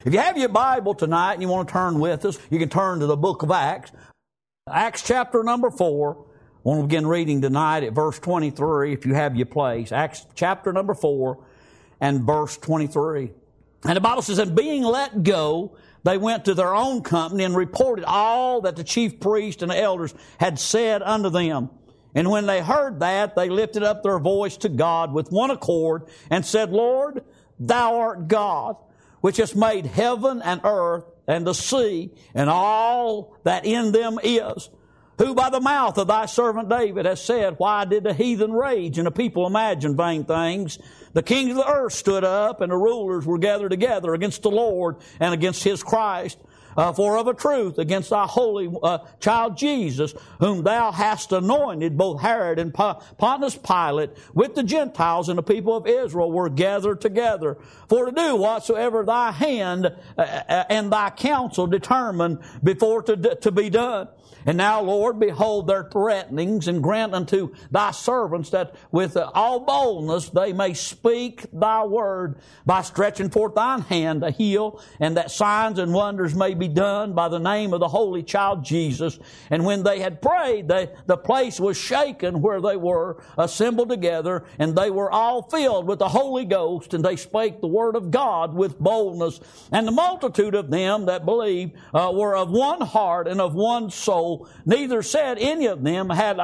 If you have your Bible tonight and you want to turn with us, you can turn to the book of Acts. Acts chapter number 4. I want to begin reading tonight at verse 23, if you have your place. Acts chapter number 4 and verse 23. And the Bible says, and being let go, they went to their own company and reported all that the chief priest and the elders had said unto them. And when they heard that, they lifted up their voice to God with one accord and said, Lord, thou art God, which hast made heaven and earth and the sea and all that in them is, who by the mouth of thy servant David has said, why did the heathen rage and the people imagine vain things? The kings of the earth stood up and the rulers were gathered together against the Lord and against his Christ. For of a truth, against thy holy child Jesus, whom thou hast anointed, both Herod and Pontius Pilate, with the Gentiles and the people of Israel, were gathered together, for to do whatsoever thy hand and thy counsel determined before to be done. And now, Lord, behold their threatenings, and grant unto thy servants that with all boldness they may speak thy word by stretching forth thine hand to heal, and that signs and wonders may be done by the name of the holy child Jesus. And when they had prayed, the place was shaken where they were assembled together, and they were all filled with the Holy Ghost, and they spake the word of God with boldness. And the multitude of them that believed were of one heart and of one soul. Neither said any of them had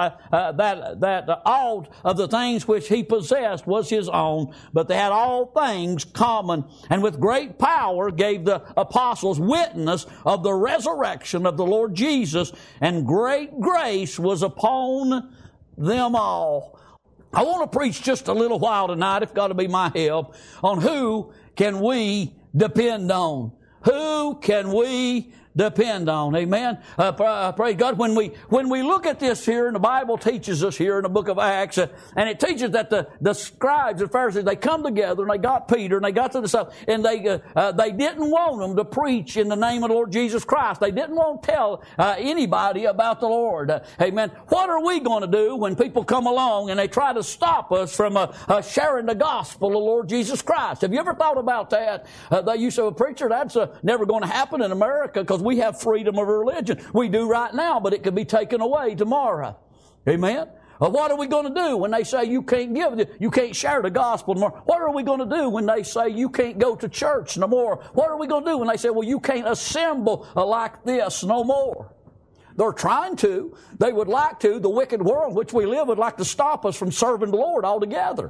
that all of the things which he possessed was his own, but they had all things common. And with great power gave the apostles witness of the resurrection of the Lord Jesus, and great grace was upon them all. I want to preach just a little while tonight, if God will be my help, on who can we depend on. Who can we depend on? Amen. Praise God. When we look at this here, and the Bible teaches us here in the book of Acts, and it teaches that the scribes and Pharisees, they come together and they got Peter and they got to the south, and they didn't want them to preach in the name of the Lord Jesus Christ. They didn't want to tell anybody about the Lord. Amen. What are we going to do when people come along and they try to stop us from sharing the gospel of the Lord Jesus Christ? Have you ever thought about that? They used to say, well, preacher, that's never going to happen in America because we have freedom of religion. We do right now, but it could be taken away tomorrow. Amen? What are we going to do when they say you can't share the gospel no more? What are we going to do when they say you can't go to church no more? What are we going to do when they say, well, you can't assemble like this no more? They're trying to. They would like to. The wicked world in which we live would like to stop us from serving the Lord altogether.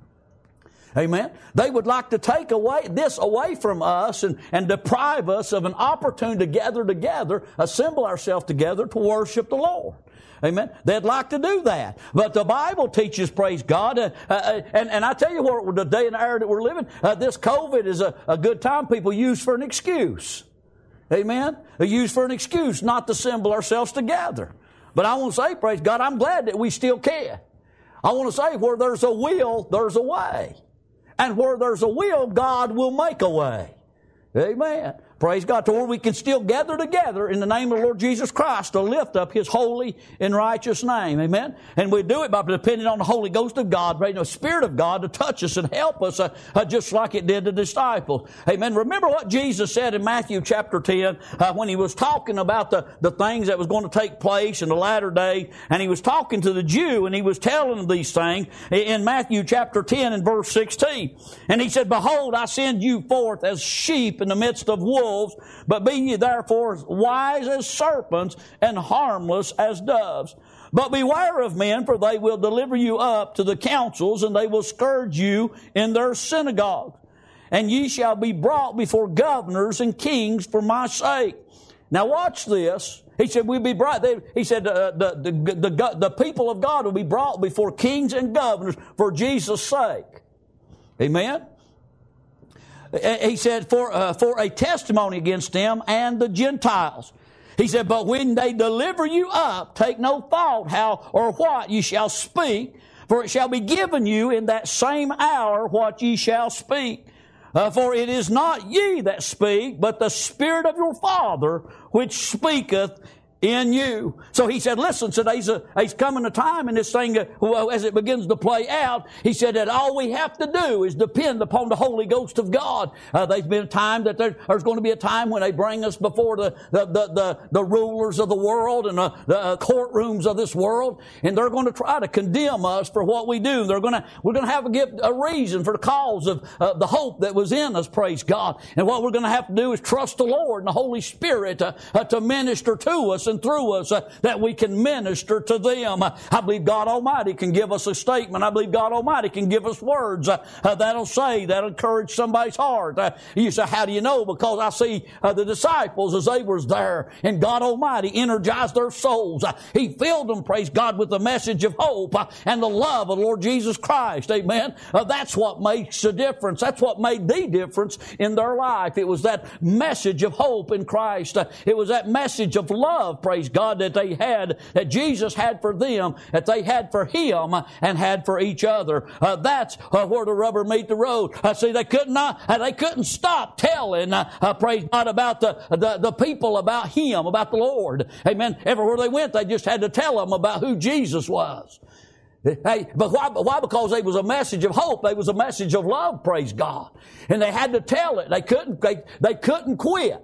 Amen. They would like to take this away from us and deprive us of an opportunity to gather together, assemble ourselves together to worship the Lord. Amen. They'd like to do that. But the Bible teaches, praise God, and I tell you what, the day and the hour that we're living, this COVID is a good time people use for an excuse. Amen. They use for an excuse not to assemble ourselves together. But I want to say, praise God, I'm glad that we still can. I want to say, where there's a will, there's a way. And where there's a will, God will make a way. Amen. Praise God. To where we can still gather together in the name of the Lord Jesus Christ to lift up His holy and righteous name. Amen. And we do it by depending on the Holy Ghost of God, the Spirit of God to touch us and help us just like it did the disciples. Amen. Remember what Jesus said in Matthew chapter 10 when He was talking about the things that was going to take place in the latter days. And He was talking to the Jew and He was telling them these things in Matthew chapter 10 and verse 16. And He said, behold, I send you forth as sheep in the midst of wolves. But be ye therefore wise as serpents and harmless as doves. But beware of men, for they will deliver you up to the councils, and they will scourge you in their synagogues. And ye shall be brought before governors and kings for my sake. Now watch this. He said, we'll be brought. He said, the people of God will be brought before kings and governors for Jesus' sake. Amen. He said, for a testimony against them and the Gentiles. He said, but when they deliver you up, take no thought how or what ye shall speak, for it shall be given you in that same hour what ye shall speak. For it is not ye that speak, but the Spirit of your Father which speaketh in you. So he said, listen, today's coming a time in this thing, as it begins to play out, he said that all we have to do is depend upon the Holy Ghost of God. There's been a time that there's going to be a time when they bring us before the rulers of the world and the courtrooms of this world, and they're going to try to condemn us for what we do. We're going to have to give a reason for the cause of the hope that was in us, praise God. And what we're going to have to do is trust the Lord and the Holy Spirit to minister to us and through us, that we can minister to them. I believe God Almighty can give us a statement. I believe God Almighty can give us words that'll encourage somebody's heart. You say, how do you know? Because I see the disciples as they was there, and God Almighty energized their souls. He filled them, praise God, with the message of hope and the love of the Lord Jesus Christ. Amen. That's what makes a difference. That's what made the difference in their life. It was that message of hope in Christ. It was that message of love, praise God, that they had, that Jesus had for them, that they had for Him and had for each other. That's where the rubber meet the road. See, they couldn't stop telling, praise God, about the people, about Him, about the Lord. Amen. Everywhere they went, they just had to tell them about who Jesus was. Hey, but why? Because it was a message of hope. It was a message of love, praise God. And they had to tell it. They couldn't quit.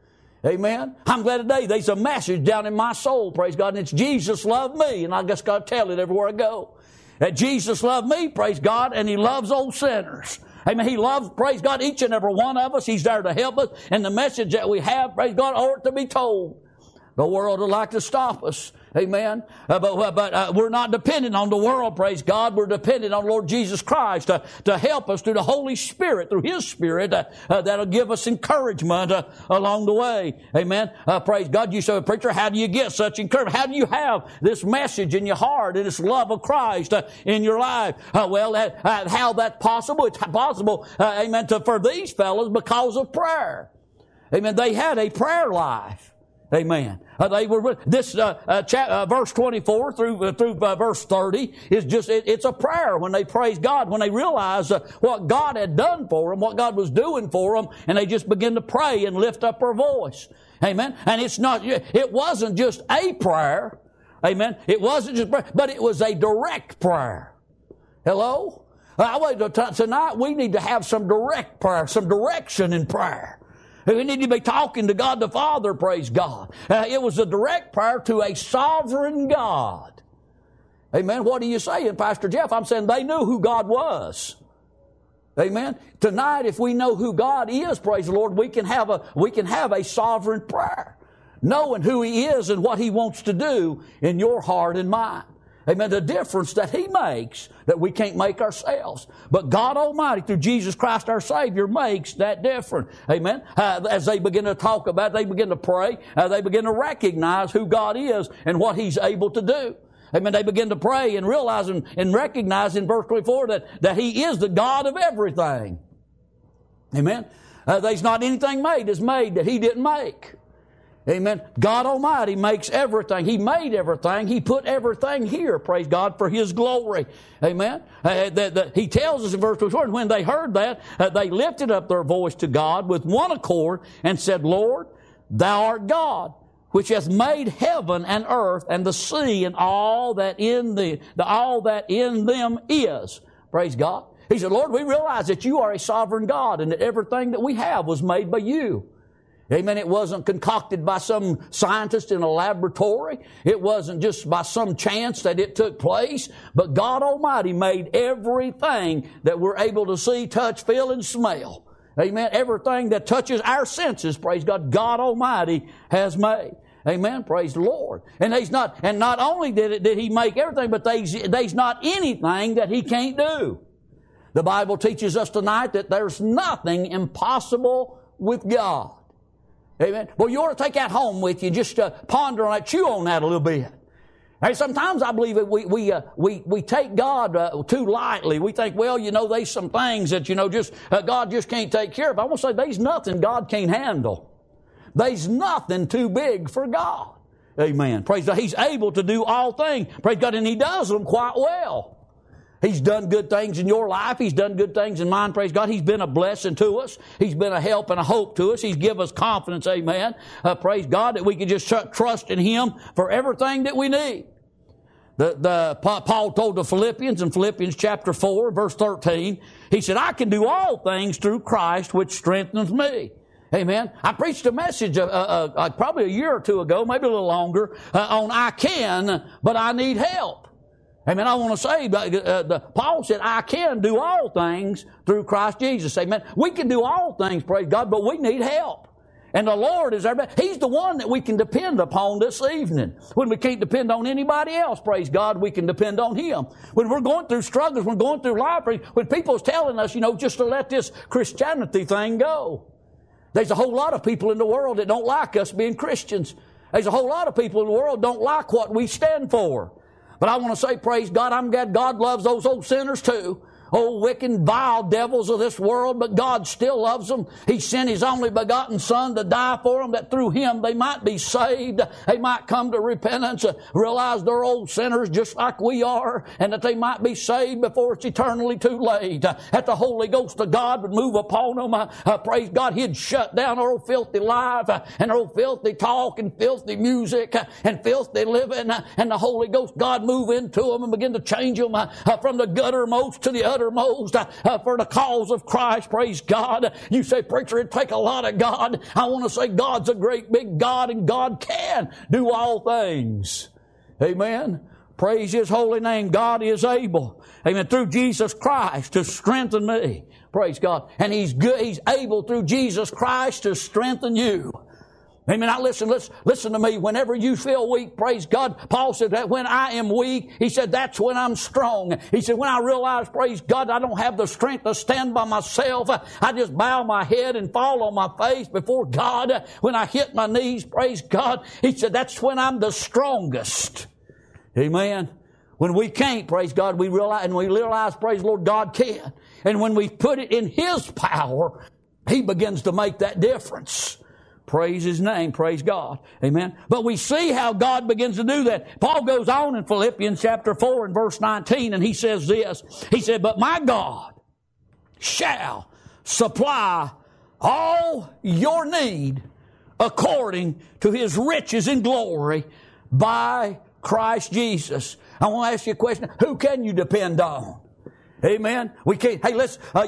Amen. I'm glad today there's a message down in my soul, praise God, and it's Jesus loved me, and I just got to tell it everywhere I go. That Jesus loved me, praise God, and He loves old sinners. Amen. He loves, praise God, each and every one of us. He's there to help us, and the message that we have, praise God, ought to be told. The world would like to stop us. Amen. But we're not dependent on the world, praise God. We're dependent on Lord Jesus Christ to help us through the Holy Spirit, through His Spirit, that'll give us encouragement along the way. Amen. Praise God. You say, preacher, how do you get such encouragement? How do you have this message in your heart and this love of Christ in your life? How that's possible? It's possible, amen, for these fellows because of prayer. Amen. They had a prayer life. Amen. They were this verse 24 through verse 30 is just it's a prayer when they praise God, when they realize what God had done for them, what God was doing for them, and they just begin to pray and lift up their voice. Amen. And it wasn't just a prayer. Amen. It wasn't just prayer, but it was a direct prayer. Hello? Tonight we need to have some direct prayer, some direction in prayer. We need to be talking to God the Father, praise God. It was a direct prayer to a sovereign God. Amen. What are you saying, Pastor Jeff? I'm saying they knew who God was. Amen. Tonight, if we know who God is, praise the Lord, we can have a sovereign prayer, knowing who He is and what He wants to do in your heart and mind. Amen. The difference that He makes that we can't make ourselves. But God Almighty, through Jesus Christ our Savior, makes that difference. Amen. As they begin to talk about it, they begin to pray, they begin to recognize who God is and what He's able to do. Amen. They begin to pray and realize and recognize in verse 24 that He is the God of everything. Amen. There's not anything made that's made that He didn't make. Amen. God Almighty makes everything. He made everything. He put everything here, praise God, for His glory. Amen. He tells us in verse 24, and when they heard that, they lifted up their voice to God with one accord and said, Lord, Thou art God, which hath made heaven and earth and the sea and all that in them is. Praise God. He said, Lord, we realize that You are a sovereign God and that everything that we have was made by You. Amen. It wasn't concocted by some scientist in a laboratory. It wasn't just by some chance that it took place. But God Almighty made everything that we're able to see, touch, feel, and smell. Amen. Everything that touches our senses, praise God, God Almighty has made. Amen. Praise the Lord. And not only did He make everything, but there's not anything that He can't do. The Bible teaches us tonight that there's nothing impossible with God. Amen. Well, you ought to take that home with you. Just ponder on that, chew on that a little bit. And sometimes I believe that we take God too lightly. We think, well, there's some things that God just can't take care of. I want to say there's nothing God can't handle. There's nothing too big for God. Amen. Praise God. He's able to do all things. Praise God, and He does them quite well. He's done good things in your life. He's done good things in mine, praise God. He's been a blessing to us. He's been a help and a hope to us. He's given us confidence, amen. Praise God, that we can just trust in Him for everything that we need. Paul told the Philippians in Philippians chapter 4, verse 13, he said, I can do all things through Christ which strengthens me. Amen. I preached a message probably a year or two ago, maybe a little longer, on I can, but I need help. Amen. I want to say, Paul said, I can do all things through Christ Jesus. Amen. We can do all things, praise God, but we need help. And the Lord is our, He's the one that we can depend upon this evening. When we can't depend on anybody else, praise God, we can depend on Him. When we're going through struggles, we're going through life, when people's telling us, just to let this Christianity thing go. There's a whole lot of people in the world that don't like us being Christians. There's a whole lot of people in the world that don't like what we stand for. But I want to say, praise God, I'm glad God loves those old sinners too. Old wicked, vile devils of this world, but God still loves them. He sent His only begotten Son to die for them, that through Him they might be saved. They might come to repentance, realize they're old sinners just like we are, and that they might be saved before it's eternally too late. That the Holy Ghost of God would move upon them. Praise God, He'd shut down their old filthy life, and their old filthy talk, and filthy music, and filthy living, and the Holy Ghost, God, move into them and begin to change them from the guttermost to the uttermost for the cause of Christ, praise God. You say, preacher, it'd take a lot of God. I want to say God's a great big God, and God can do all things. Amen. Praise His holy name. God is able, amen, through Jesus Christ to strengthen me. Praise God. And He's good. He's able through Jesus Christ to strengthen you. Amen. Now listen to me. Whenever you feel weak, praise God. Paul said that when I am weak, he said that's when I'm strong. He said when I realize, praise God, I don't have the strength to stand by myself, I just bow my head and fall on my face before God. When I hit my knees, praise God, he said that's when I'm the strongest. Amen. When we can't, praise God, we realize, praise the Lord, God can. And when we put it in His power, He begins to make that difference. Praise His name. Praise God. Amen. But we see how God begins to do that. Paul goes on in Philippians chapter 4 and verse 19, and he says this. He said, but my God shall supply all your need according to His riches in glory by Christ Jesus. I want to ask you a question. Who can you depend on? Amen. We can't. Hey,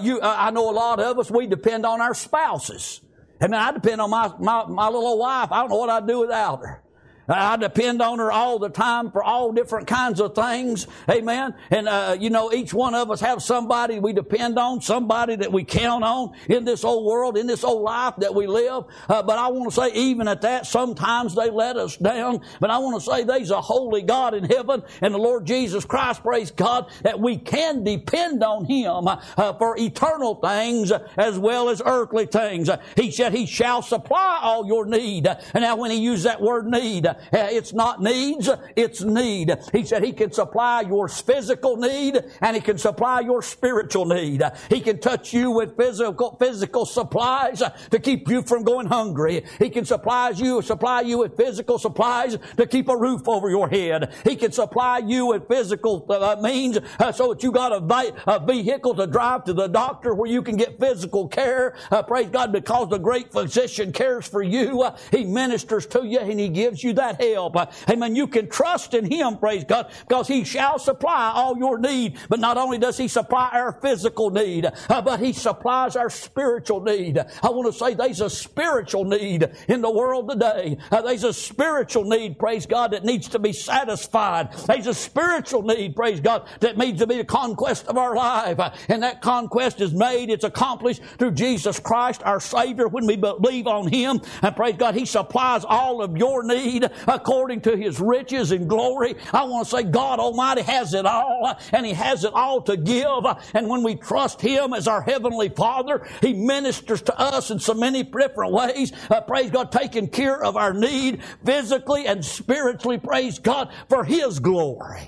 I know a lot of us, we depend on our spouses. Amen. I depend on my little old wife. I don't know what I'd do without her. I depend on her all the time for all different kinds of things. Amen. And, each one of us have somebody we depend on, somebody that we count on in this old world, in this old life that we live. But I want to say, even at that, sometimes they let us down. But I want to say there's a holy God in heaven and the Lord Jesus Christ, praise God, that we can depend on Him for eternal things as well as earthly things. He said He shall supply all your need. And now when He used that word need, it's not needs, it's need. He said He can supply your physical need and He can supply your spiritual need. He can touch you with physical supplies to keep you from going hungry. He can supply you with physical supplies to keep a roof over your head. He can supply you with physical means so that you got a vehicle to drive to the doctor where you can get physical care. Praise God, because the great physician cares for you. He ministers to you and He gives you that help. Amen. You can trust in Him, praise God, because He shall supply all your need. But not only does He supply our physical need, but He supplies our spiritual need. I want to say there's a spiritual need in the world today. There's a spiritual need, praise God, that needs to be satisfied. There's a spiritual need, praise God, that needs to be the conquest of our life. And that conquest is made, it's accomplished through Jesus Christ, our Savior, when we believe on Him. And praise God, He supplies all of your need according to His riches and glory. I want to say God Almighty has it all, and He has it all to give. And when we trust Him as our Heavenly Father, He ministers to us in so many different ways. Praise God, taking care of our need physically and spiritually, praise God, for His glory.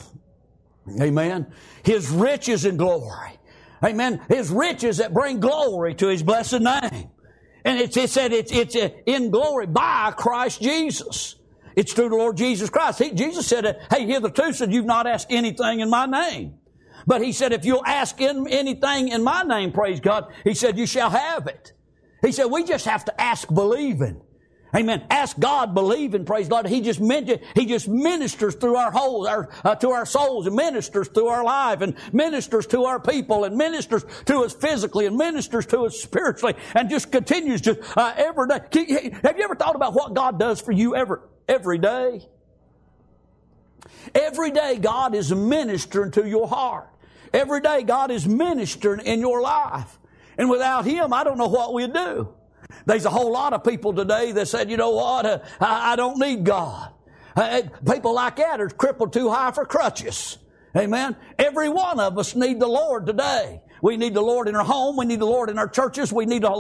Amen. His riches and glory. Amen. His riches that bring glory to His blessed name. And it said it's in glory by Christ Jesus. It's through the Lord Jesus Christ. Jesus said, hey, hitherto said you've not asked anything in my name. But he said, if you'll ask anything in my name, praise God, he said, you shall have it. He said, we just have to ask believing. Amen. Ask God believing, praise God. He just ministers through our whole, to our souls, and ministers through our life, and ministers to our people, and ministers to us physically, and ministers to us spiritually, and just continues just every day. Have you ever thought about what God does for you every day? Every day God is ministering to your heart. Every day God is ministering in your life. And without Him, I don't know what we'd do. There's a whole lot of people today that said, you know what, I don't need God. People like that are crippled too high for crutches. Amen. Every one of us need the Lord today. We need the Lord in our home. We need the Lord in our churches. We need the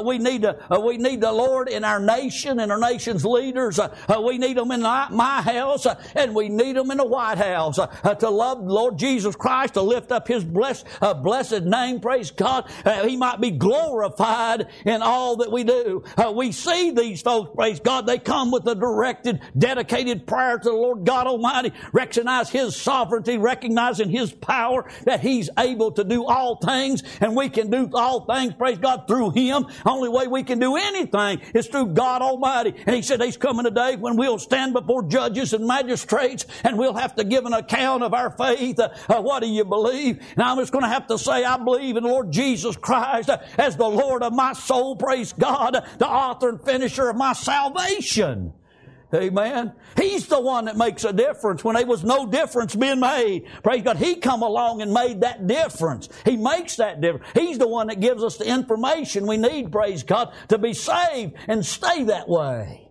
Lord in our nation and our nation's leaders. We need them in my house, and we need them in the White House to love the Lord Jesus Christ, to lift up His blessed name. Praise God. He might be glorified in all that we do. We see these folks, praise God. They come with a directed, dedicated prayer to the Lord God Almighty, recognize His sovereignty, recognizing His power, that He's able to do all things, and we can do all things, praise God, through Him. Only way we can do anything is through God Almighty. And He said He's coming a day when we'll stand before judges and magistrates, and we'll have to give an account of our faith. What do you believe? And I'm just going to have to say, I believe in the Lord Jesus Christ as the Lord of my soul, praise God, the author and finisher of my salvation. Amen. He's the one that makes a difference when there was no difference being made. Praise God. He come along and made that difference. He makes that difference. He's the one that gives us the information we need, praise God, to be saved and stay that way.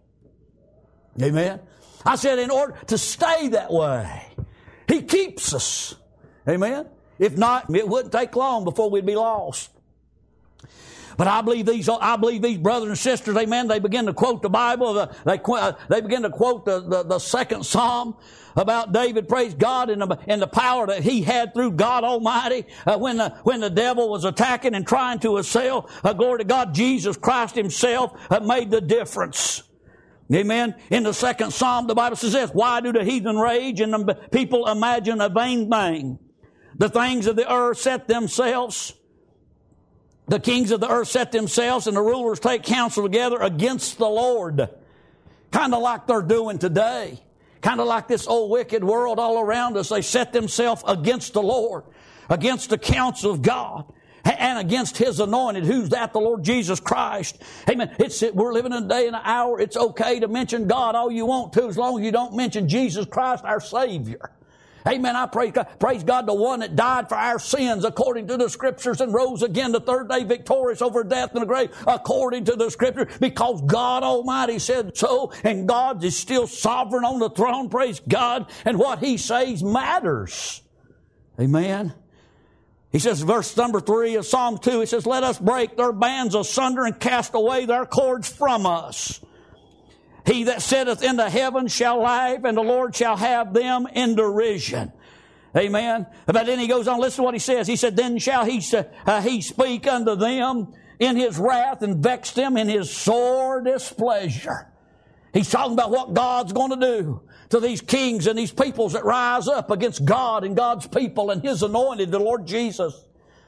Amen. I said in order to stay that way. He keeps us. Amen. If not, it wouldn't take long before we'd be lost. But I believe these brothers and sisters, amen, they begin to quote the Bible. They begin to quote the second Psalm about David, praise God, and the power that he had through God Almighty when the devil was attacking and trying to assail. Glory to God, Jesus Christ Himself made the difference. Amen. In the second Psalm, the Bible says this, why do the heathen rage and the people imagine a vain thing? The things of the earth set themselves. The kings of the earth set themselves, and the rulers take counsel together against the Lord. Kind of like they're doing today. Kind of like this old wicked world all around us. They set themselves against the Lord, against the counsel of God, and against His anointed. Who's that? The Lord Jesus Christ. Amen. We're living in a day and an hour. It's okay to mention God all you want to, as long as you don't mention Jesus Christ, our Savior. Amen. I praise God, the one that died for our sins according to the Scriptures and rose again the third day victorious over death and the grave according to the Scripture, because God Almighty said so, and God is still sovereign on the throne. Praise God. And what He says matters. Amen. He says, verse number 3 of Psalm 2, He says, let us break their bands asunder and cast away their cords from us. He that sitteth in the heavens shall laugh, and the Lord shall have them in derision. Amen. But then He goes on, listen to what He says. He said, then shall He speak unto them in His wrath, and vex them in His sore displeasure. He's talking about what God's going to do to these kings and these peoples that rise up against God and God's people and His anointed, the Lord Jesus.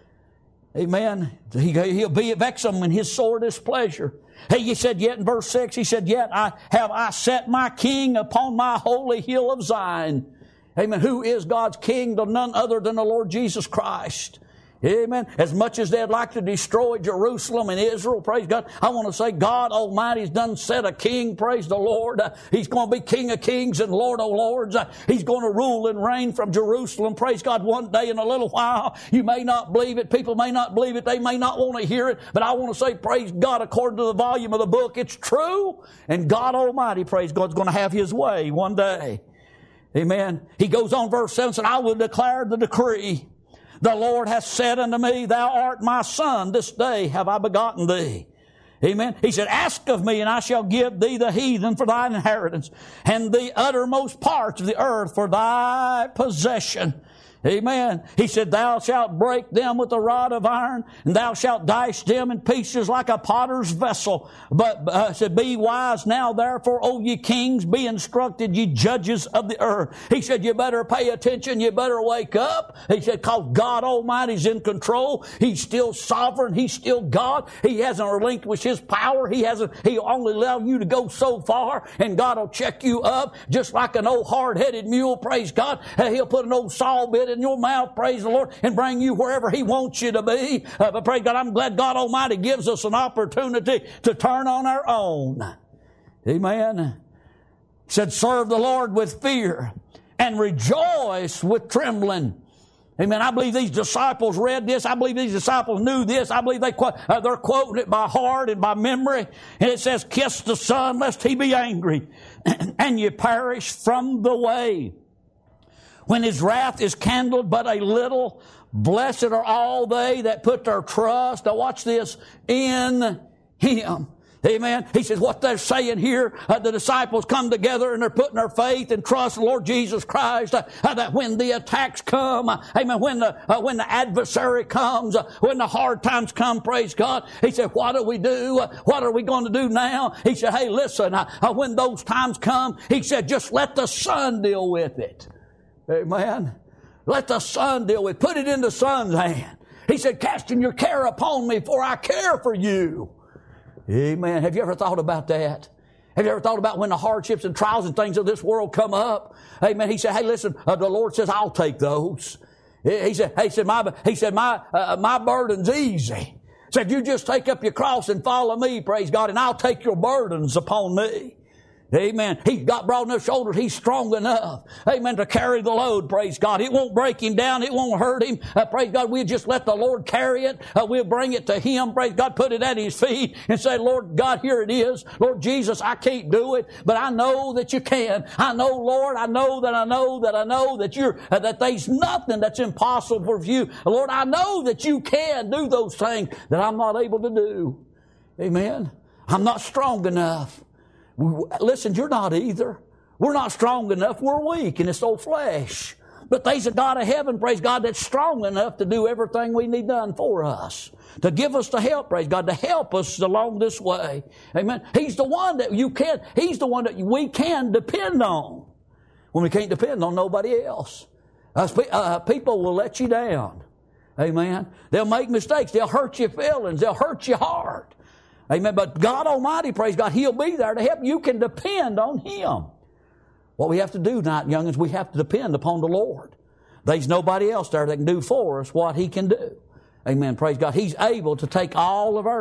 Amen. He'll vex them in His sore displeasure. Hey, He said, yet in verse 6, He said, yet I set my king upon my holy hill of Zion. Amen. Who is God's king? None other than the Lord Jesus Christ. Amen. As much as they'd like to destroy Jerusalem and Israel, praise God, I want to say God Almighty has done set a king, praise the Lord. He's going to be King of kings and Lord of lords. He's going to rule and reign from Jerusalem, praise God, one day in a little while. You may not believe it. People may not believe it. They may not want to hear it. But I want to say, praise God, according to the volume of the book, it's true. And God Almighty, praise God, is going to have His way one day. Amen. He goes on, verse 7, said, I will declare the decree. The Lord hath said unto me, thou art my son, this day have I begotten thee. Amen. He said, ask of me, and I shall give thee the heathen for thine inheritance, and the uttermost parts of the earth for thy possession. Amen. He said, thou shalt break them with a rod of iron, and thou shalt dash them in pieces like a potter's vessel. But said, be wise now, therefore, O ye kings, be instructed, ye judges of the earth. He said, you better pay attention, you better wake up. He said, because God Almighty's in control. He's still sovereign. He's still God. He hasn't relinquished His power. He'll only allow you to go so far, and God will check you up just like an old hard-headed mule, praise God. He'll put an old saw bit in your mouth, praise the Lord, and bring you wherever He wants you to be. But praise God, I'm glad God Almighty gives us an opportunity to turn on our own. Amen. He said, serve the Lord with fear and rejoice with trembling. Amen. I believe these disciples read this. I believe these disciples knew this. I believe they're quoting it by heart and by memory. And it says, kiss the Son lest He be angry and you perish from the way. When His wrath is kindled but a little, blessed are all they that put their trust, now watch this, in Him. Amen. He says what they're saying here, the disciples come together and they're putting their faith and trust in the Lord Jesus Christ, that when the attacks come, amen, when the adversary comes, when the hard times come, praise God, He said, what do we do? What are we going to do now? He said, hey, listen, when those times come, He said, just let the Son deal with it. Amen. Let the Son deal with it. Put it in the Son's hand. He said, casting your care upon me, for I care for you. Amen. Have you ever thought about that? Have you ever thought about when the hardships and trials and things of this world come up? Amen. He said, hey, listen, the Lord says, I'll take those. He said, my burden's easy. He said, you just take up your cross and follow me, praise God, and I'll take your burdens upon me. Amen. He's got broad enough shoulders. He's strong enough, amen, to carry the load, praise God. It won't break Him down. It won't hurt Him. Praise God, we'll just let the Lord carry it. We'll bring it to Him, praise God, put it at His feet and say, Lord God, here it is. Lord Jesus, I can't do it, but I know that You can. I know, Lord, I know that there's nothing that's impossible for You. Lord, I know that You can do those things that I'm not able to do. Amen. I'm not strong enough. Listen, you're not either. We're not strong enough. We're weak in this old flesh. But there's a God of heaven, praise God, that's strong enough to do everything we need done for us. To give us the help, praise God, to help us along this way. Amen. He's the one that He's the one that we can depend on. When we can't depend on nobody else. People will let you down. Amen. They'll make mistakes. They'll hurt your feelings. They'll hurt your heart. Amen. But God Almighty, praise God, He'll be there to help. You can depend on Him. What we have to do tonight, youngins, we have to depend upon the Lord. There's nobody else there that can do for us what He can do. Amen. Praise God. He's able to take all of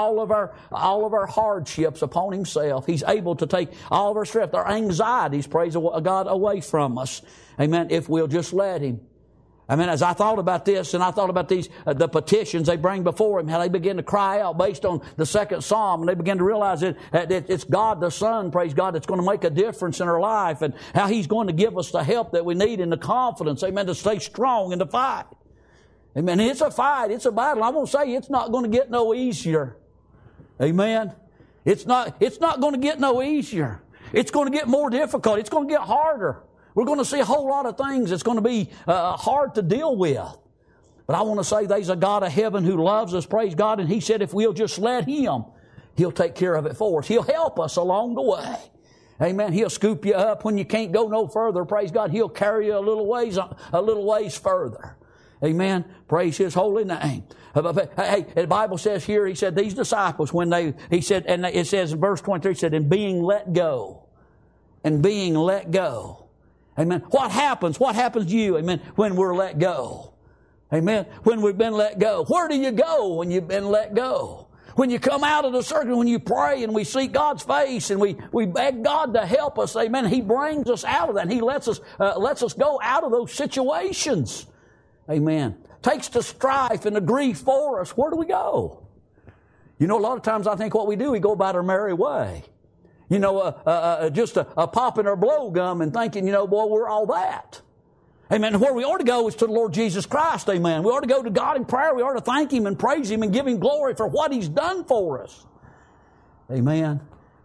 our hardships upon Himself. He's able to take all of our stress, our anxieties, praise God, away from us. Amen. If we'll just let Him. I mean, as I thought about this, and I thought about these, the petitions they bring before Him, how they begin to cry out based on the second Psalm, and they begin to realize that it's God the Son, praise God, that's going to make a difference in our life, and how He's going to give us the help that we need and the confidence, amen, to stay strong in the fight. Amen. It's a fight. It's a battle. I won't say it's not going to get no easier. Amen. It's not going to get no easier. It's going to get more difficult. It's going to get harder. We're going to see a whole lot of things that's going to be hard to deal with. But I want to say there's a God of heaven who loves us, praise God, and He said if we'll just let Him, He'll take care of it for us. He'll help us along the way. Amen. He'll scoop you up when you can't go no further, praise God. He'll carry you a little ways further. Amen. Praise His holy name. Hey, the Bible says here, He said, these disciples, He said, and it says in verse 23, He said, and being let go. And being let go. Amen. What happens? What happens to you, amen, when we're let go? Amen. When we've been let go. Where do you go when you've been let go? When you come out of the circle, when you pray and we seek God's face and we beg God to help us, amen, He brings us out of that. And He lets us go out of those situations. Amen. Takes the strife and the grief for us. Where do we go? You know, a lot of times I think what we do, we go about our merry way. You know, just a popping our blow gum and thinking, you know, boy, we're all that. Amen. Where we ought to go is to the Lord Jesus Christ. Amen. We ought to go to God in prayer. We ought to thank Him and praise Him and give Him glory for what He's done for us. Amen.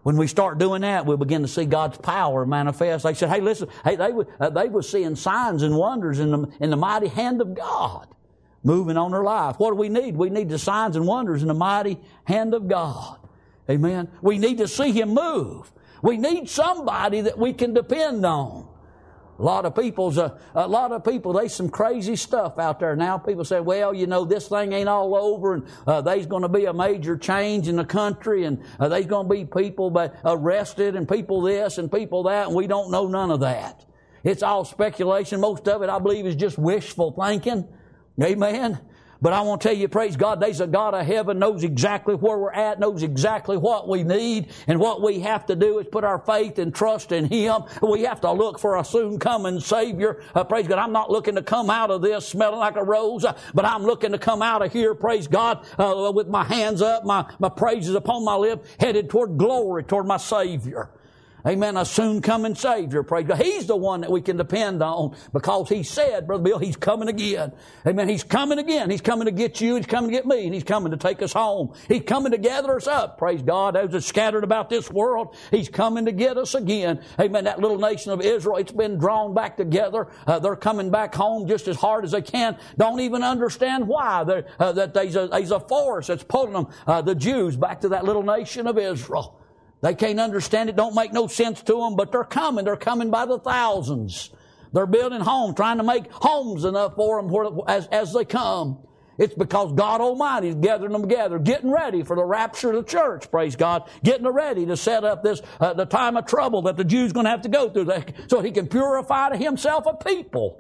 When we start doing that, we'll begin to see God's power manifest. They said, hey, listen, hey, they were seeing signs and wonders in the mighty hand of God moving on their life. What do we need? We need the signs and wonders in the mighty hand of God. Amen. We need to see Him move. We need somebody that we can depend on. A lot of people, there's some crazy stuff out there now. People say, well, you know, this thing ain't all over, and there's going to be a major change in the country, and there's going to be people arrested, and people this and people that, and we don't know none of that. It's all speculation. Most of it, I believe, is just wishful thinking. Amen. But I want to tell you, praise God, there's a God of heaven, knows exactly where we're at, knows exactly what we need, and what we have to do is put our faith and trust in Him. We have to look for a soon coming Savior. Praise God, I'm not looking to come out of this smelling like a rose, but I'm looking to come out of here, praise God, with my hands up, my praises upon my lip, headed toward glory, toward my Savior. Amen. A soon coming Savior. Praise God. He's the one that we can depend on because He said, Brother Bill, He's coming again. Amen. He's coming again. He's coming to get you. He's coming to get me. And He's coming to take us home. He's coming to gather us up. Praise God. As it's scattered about this world, He's coming to get us again. Amen. That little nation of Israel, it's been drawn back together. They're coming back home just as hard as they can. Don't even understand why. That there's a force that's pulling them, the Jews, back to that little nation of Israel. They can't understand it. Don't make no sense to them, but they're coming. They're coming by the thousands. They're building homes, trying to make homes enough for them as they come. It's because God Almighty is gathering them together, getting ready for the rapture of the church, praise God, getting ready to set up this, the time of trouble that the Jews going to have to go through so He can purify to Himself a people.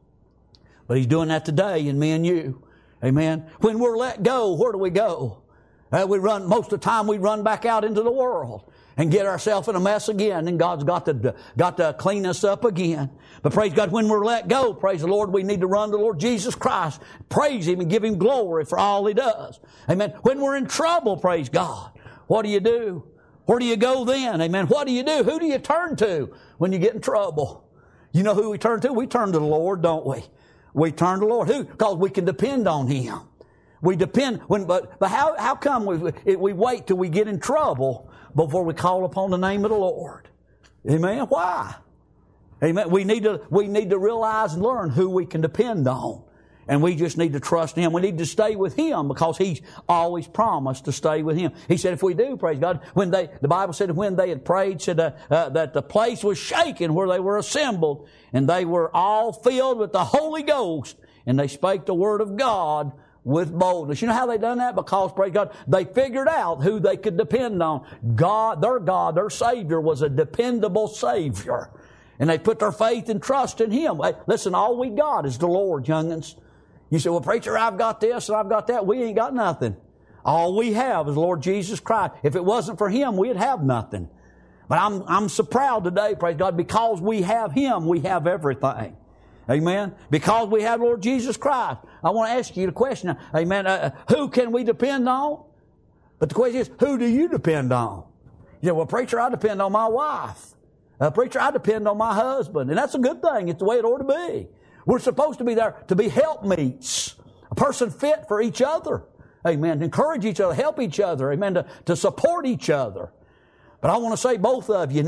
But He's doing that today in me and you. Amen. When we're let go, where do we go? Most of the time we run back out into the world and get ourselves in a mess again, and God's got to clean us up again. But praise God, when we're let go, praise the Lord, we need to run to the Lord Jesus Christ, praise Him and give Him glory for all He does. Amen. When we're in trouble, praise God, what do? Where do you go then? Amen. What do? Who do you turn to when you get in trouble? You know who we turn to? We turn to the Lord, don't we? We turn to the Lord. Who? Because we can depend on Him. We depend, but how come we wait till we get in trouble before we call upon the name of the Lord? Amen. Why? Amen. We need to realize and learn who we can depend on. And we just need to trust Him. We need to stay with Him because He's always promised to stay with Him. He said if we do, praise God, the Bible said when they had prayed, said that the place was shaken where they were assembled, and they were all filled with the Holy Ghost, and they spake the word of God with boldness. You know how they done that? Because, praise God, they figured out who they could depend on. God, their Savior was a dependable Savior. And they put their faith and trust in Him. Hey, listen, all we got is the Lord, young'uns. You say, well, preacher, I've got this and I've got that. We ain't got nothing. All we have is the Lord Jesus Christ. If it wasn't for Him, we'd have nothing. But I'm so proud today, praise God, because we have Him, we have everything. Amen. Because we have Lord Jesus Christ. I want to ask you the question. Amen. Who can we depend on? But the question is, who do you depend on? You say, well, preacher, I depend on my wife. Preacher, I depend on my husband. And that's a good thing. It's the way it ought to be. We're supposed to be there to be helpmeets. A person fit for each other. Amen. To encourage each other, help each other. Amen. To support each other. But I want to say both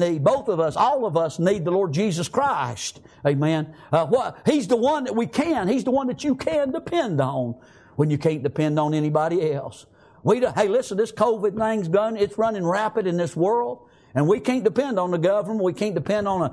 of us, all of us need the Lord Jesus Christ. Amen. He's the one that He's the one that you can depend on when you can't depend on anybody else. Hey, listen, this COVID thing's it's running rapid in this world. And we can't depend on the government. We can't depend on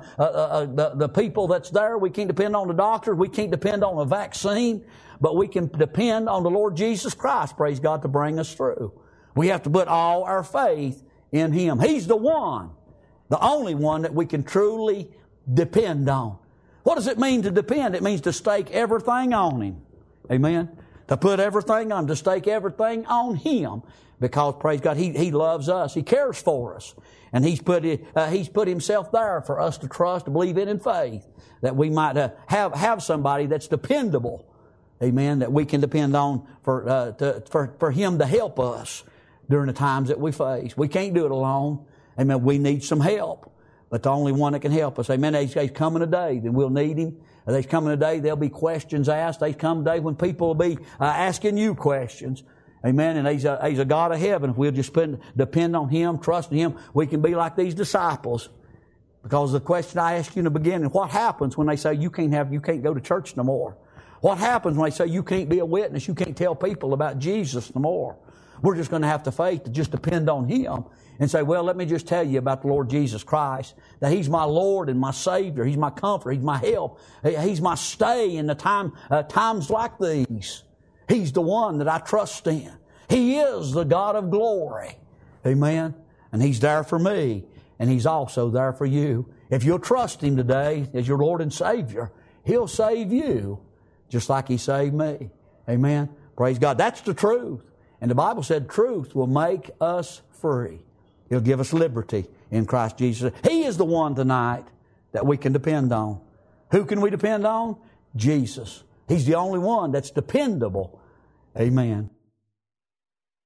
the people that's there. We can't depend on the doctors. We can't depend on a vaccine. But we can depend on the Lord Jesus Christ, praise God, to bring us through. We have to put all our faith in Him. He's the one, the only one that we can truly depend on. What does it mean to depend? It means to stake everything on Him. Amen. To put everything on, to stake everything on Him. Because, praise God, He loves us. He cares for us. And He's put Himself there for us to trust, to believe in faith. That we might have somebody that's dependable. Amen. That we can depend on for Him to help us during the times that we face. We can't do it alone. Amen. We need some help. But the only one that can help us. Amen. He's coming a day, then we'll need Him. There's coming a day, there'll be questions asked. There's coming a day when people will be asking you questions. Amen. And He's a God of heaven. If we'll just depend on Him, trust in Him, we can be like these disciples. Because the question I asked you in the beginning, what happens when they say you can't go to church no more? What happens when they say you can't be a witness, you can't tell people about Jesus no more? We're just going to have the faith to just depend on Him and say, well, let me just tell you about the Lord Jesus Christ, that He's my Lord and my Savior. He's my comfort. He's my help. He's my stay in the times like these. He's the one that I trust in. He is the God of glory. Amen. And He's there for me. And He's also there for you. If you'll trust Him today as your Lord and Savior, He'll save you just like He saved me. Amen. Praise God. That's the truth. And the Bible said truth will make us free. He'll give us liberty in Christ Jesus. He is the one tonight that we can depend on. Who can we depend on? Jesus. He's the only one that's dependable. Amen.